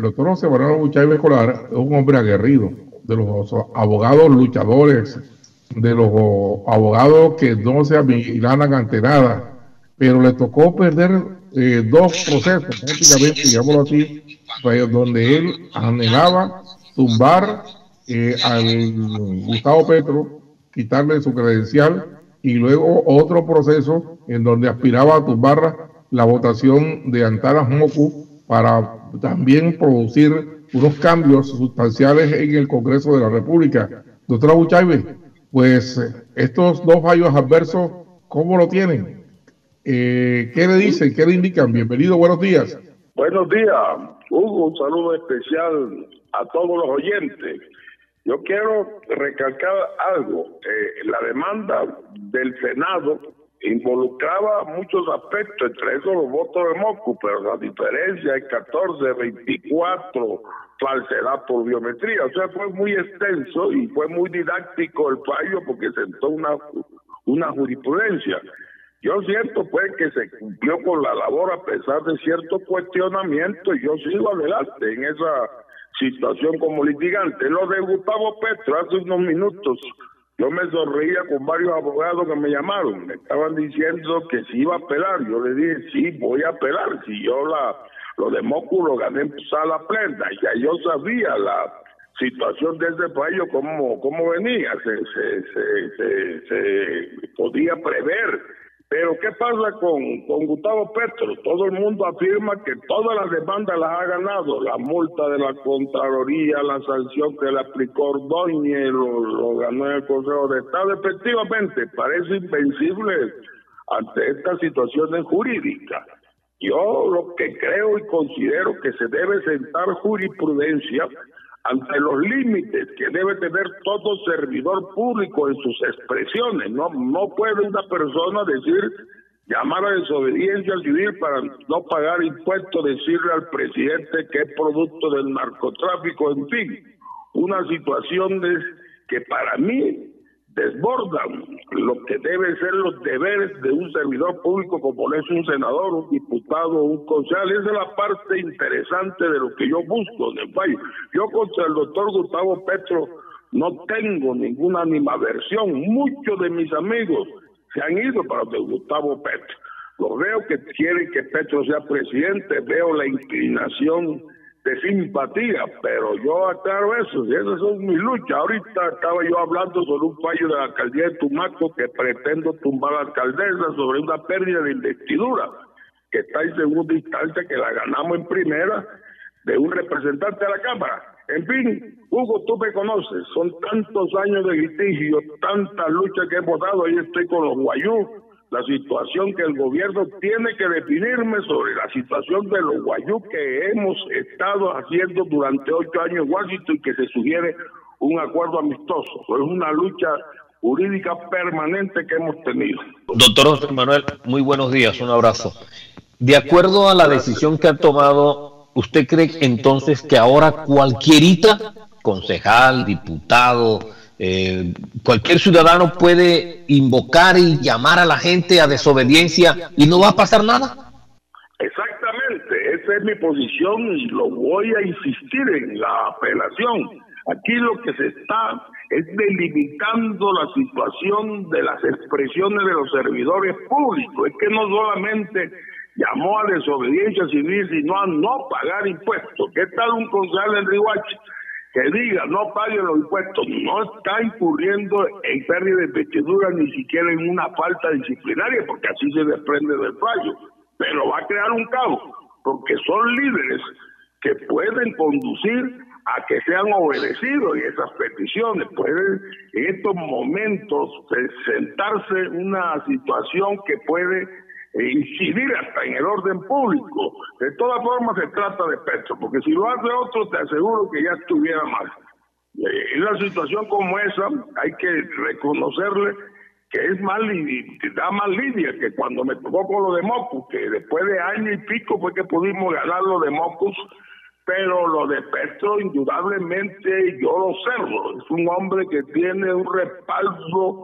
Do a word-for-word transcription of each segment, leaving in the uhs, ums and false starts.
el doctor José Manuel Buchaibe Escolar es un hombre aguerrido, de los abogados luchadores, de los abogados que no se amilanan ante nada, pero le tocó perder eh, dos procesos, prácticamente, digámoslo así, pues, donde él anhelaba tumbar eh, al Gustavo Petro, quitarle su credencial, y luego otro proceso en donde aspiraba a tumbar la votación de Antanas Moku para también producir unos cambios sustanciales en el Congreso de la República. Doctora Buchaibe, pues estos dos fallos adversos, ¿cómo lo tienen? Eh, ¿Qué le dicen? ¿Qué le indican? Bienvenido, buenos días. Buenos días, Hugo, un saludo especial a todos los oyentes. Yo quiero recalcar algo. Eh, la demanda del Senado involucraba muchos aspectos, entre esos los votos de Moku, pero la diferencia es catorce, veinticuatro, falsedad por biometría. O sea, fue muy extenso y fue muy didáctico el fallo porque sentó una, una jurisprudencia. Yo siento pues que se cumplió con la labor a pesar de ciertos cuestionamientos y yo sigo adelante en esa situación como litigante. Lo de Gustavo Petro hace unos minutos, yo me sonreía con varios abogados que me llamaron, me estaban diciendo que si iba a apelar. Yo le dije, sí, voy a apelar, si yo la lo de Moku lo gané en sala plena, ya yo sabía la situación de ese fallo, cómo, cómo venía, se, se, se, se, se podía prever. Pero ¿qué pasa con, con Gustavo Petro? Todo el mundo afirma que todas las demandas las ha ganado. La multa de la Contraloría, la sanción que le aplicó Ordóñez, lo, lo ganó en el Consejo de Estado. Efectivamente, parece invencible ante estas situaciones jurídicas. Yo lo que creo y considero que se debe sentar jurisprudencia ante los límites que debe tener todo servidor público en sus expresiones. No, no puede una persona decir, llamar a desobediencia civil para no pagar impuestos, decirle al presidente que es producto del narcotráfico, en fin, una situación de, que para mí desbordan lo que deben ser los deberes de un servidor público como es un senador, un diputado, un concejal. Esa es la parte interesante de lo que yo busco en el país. Yo contra el doctor Gustavo Petro no tengo ninguna animadversión. Muchos de mis amigos se han ido para el de Gustavo Petro. Lo veo que quieren que Petro sea presidente, veo la inclinación de simpatía, pero yo aclaro eso, y esas son mis luchas. Ahorita estaba yo hablando sobre un fallo de la alcaldía de Tumaco que pretendo tumbar a la alcaldesa sobre una pérdida de investidura que está en segunda instancia, que la ganamos en primera de un representante de la Cámara. En fin, Hugo, tú me conoces, son tantos años de litigio, tantas luchas que hemos dado. Ahí estoy con los guayú, la situación que el gobierno tiene que definirme sobre la situación de los guayú que hemos estado haciendo durante ocho años en Washington y que se sugiere un acuerdo amistoso. Es una lucha jurídica permanente que hemos tenido. Doctor José Manuel, muy buenos días, un abrazo. De acuerdo a la decisión que ha tomado, ¿usted cree entonces que ahora cualquierita, concejal, diputado, Eh, cualquier ciudadano puede invocar y llamar a la gente a desobediencia y no va a pasar nada? Exactamente, esa es mi posición y lo voy a insistir en la apelación. Aquí lo que se está es delimitando la situación de las expresiones de los servidores públicos. Es que no solamente llamó a desobediencia civil, sino a no pagar impuestos. ¿Qué tal un concejal en Riohacha que diga no paguen los impuestos? No está incurriendo en pérdida de investidura ni siquiera en una falta disciplinaria, porque así se desprende del fallo, pero va a crear un caos, porque son líderes que pueden conducir a que sean obedecidos y esas peticiones. Pueden en estos momentos sentarse una situación que puede incidir hasta en el orden público. De todas formas se trata de Petro, porque si lo hace otro te aseguro que ya estuviera mal. Eh, en una situación como esa hay que reconocerle que es más da más lidia que cuando me tocó con lo de Moku, que después de año y pico fue que pudimos ganar lo de Mocus, pero lo de Petro indudablemente yo lo observo. Es un hombre que tiene un respaldo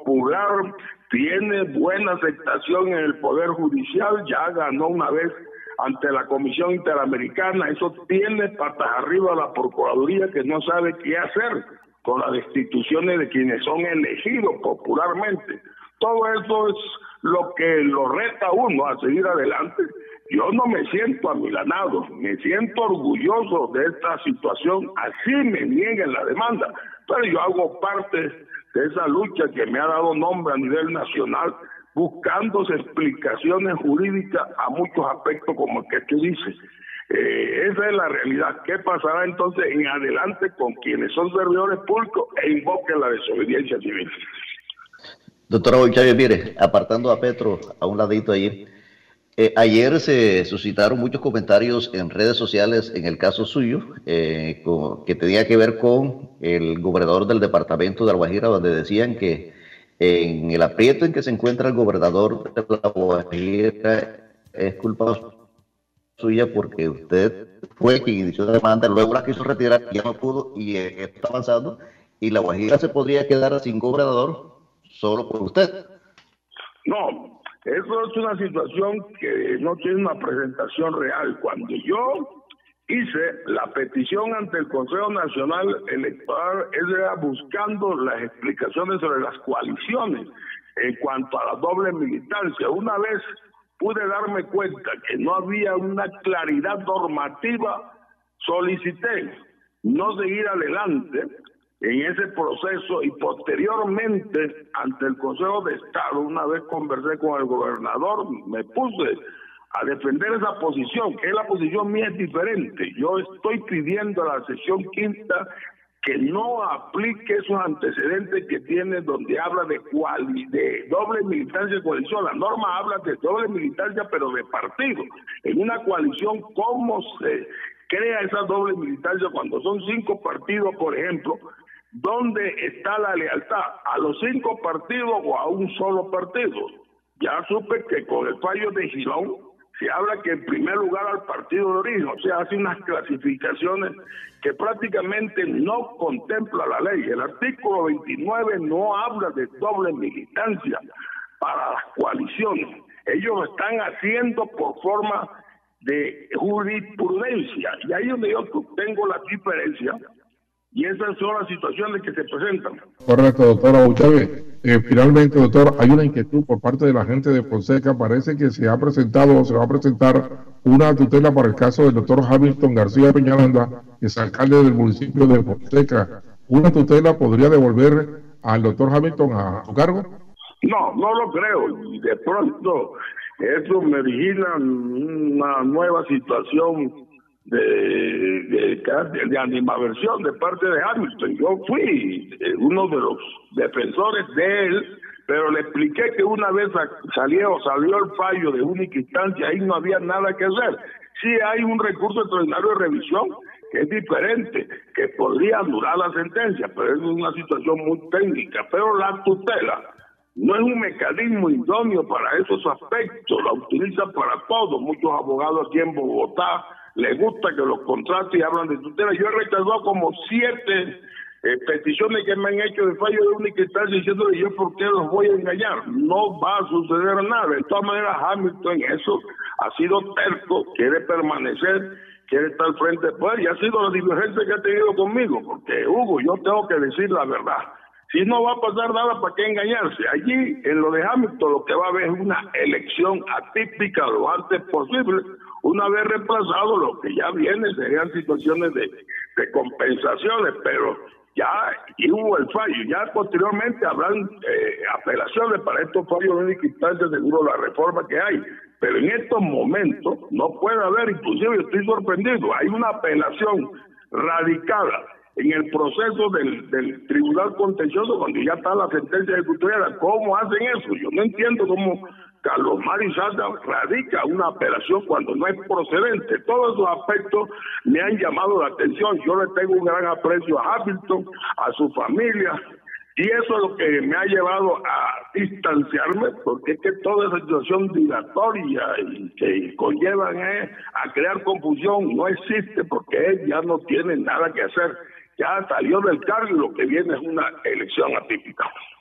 popular, tiene buena aceptación en el Poder Judicial, ya ganó una vez ante la Comisión Interamericana. Eso tiene patas arriba la Procuraduría, que no sabe qué hacer con las destituciones de quienes son elegidos popularmente. Todo eso es lo que lo reta a uno a seguir adelante. Yo no me siento amilanado, me siento orgulloso de esta situación, así me nieguen la demanda, pero yo hago parte de esa lucha que me ha dado nombre a nivel nacional, buscándose explicaciones jurídicas a muchos aspectos como el que tú dices. Eh, esa es la realidad. ¿Qué pasará entonces en adelante con quienes son servidores públicos e invoquen la desobediencia civil? Doctora Boichávez, mire, apartando a Petro a un ladito allí, eh, ayer se suscitaron muchos comentarios en redes sociales en el caso suyo, eh, con, que tenía que ver con el gobernador del departamento de La Guajira, donde decían que en el aprieto en que se encuentra el gobernador de La Guajira es culpa suya porque usted fue quien inició la demanda, luego la quiso retirar, ya no pudo y eh, está avanzando, y La Guajira se podría quedar sin gobernador solo por usted. No, eso es una situación que no tiene una presentación real. Cuando yo hice la petición ante el Consejo Nacional Electoral, era buscando las explicaciones sobre las coaliciones en cuanto a la doble militancia. Una vez pude darme cuenta que no había una claridad normativa, solicité no seguir adelante en ese proceso y posteriormente ante el Consejo de Estado, una vez conversé con el gobernador, me puse a defender esa posición, que es la posición mía es diferente. Yo estoy pidiendo a la sección quinta que no aplique esos antecedentes que tiene donde habla de, cuali, de doble militancia de coalición. La norma habla de doble militancia pero de partido. En una coalición, ¿cómo se crea esa doble militancia cuando son cinco partidos, por ejemplo? ¿Dónde está la lealtad? ¿A los cinco partidos o a un solo partido? Ya supe que con el fallo de Girón se habla que en primer lugar al partido de origen, o sea, hace unas clasificaciones que prácticamente no contempla la ley. El artículo veintinueve no habla de doble militancia para las coaliciones. Ellos lo están haciendo por forma de jurisprudencia, y ahí es donde yo tengo la diferencia. Y esas son las situaciones que se presentan. Correcto, doctora Boichávez. Eh, finalmente, doctor, hay una inquietud por parte de la gente de Fonseca. Parece que se ha presentado o se va a presentar una tutela para el caso del doctor Hamilton García Peñaranda, que es alcalde del municipio de Fonseca. ¿Una tutela podría devolver al doctor Hamilton a su cargo? No, no lo creo. Y de pronto eso me vigila una nueva situación de, de, de, de animaversión de parte de Hamilton. Yo fui uno de los defensores de él, pero le expliqué que una vez salió, salió el fallo de única instancia, ahí no había nada que hacer. Sí hay un recurso extraordinario de revisión, que es diferente, que podría anular la sentencia, pero es una situación muy técnica. Pero la tutela no es un mecanismo idóneo para esos aspectos, la utilizan para todo. Muchos abogados aquí en Bogotá les gusta que los contratos y hablan de tutela. Yo he rechazado como siete eh, peticiones que me han hecho de fallo de única instancia diciéndole yo por qué los voy a engañar. No va a suceder nada. De todas maneras, Hamilton en eso ha sido terco, quiere permanecer, quiere estar al frente del poder, y ha sido la divergencia que ha tenido conmigo, porque Hugo, yo tengo que decir la verdad. Si no va a pasar nada, ¿para qué engañarse? Allí, en lo de Hamilton, lo que va a haber es una elección atípica lo antes posible. Una vez reemplazado, lo que ya viene serían situaciones de, de compensaciones, pero ya y hubo el fallo. Ya posteriormente habrán eh, apelaciones para estos fallos de única instancia, seguro la reforma que hay. Pero en estos momentos no puede haber, inclusive estoy sorprendido, hay una apelación radicada en el proceso del, del Tribunal Contencioso cuando ya está la sentencia ejecutoria. ¿Cómo hacen eso? Yo no entiendo cómo Carlos Mario Salda radica una apelación cuando no es procedente. Todos esos aspectos me han llamado la atención. Yo le tengo un gran aprecio a Hamilton, a su familia, y eso es lo que me ha llevado a distanciarme, porque es que toda esa situación dilatoria y que conllevan eh, a crear confusión no existe, porque él ya no tiene nada que hacer. Ya salió del cargo y lo que viene es una elección atípica.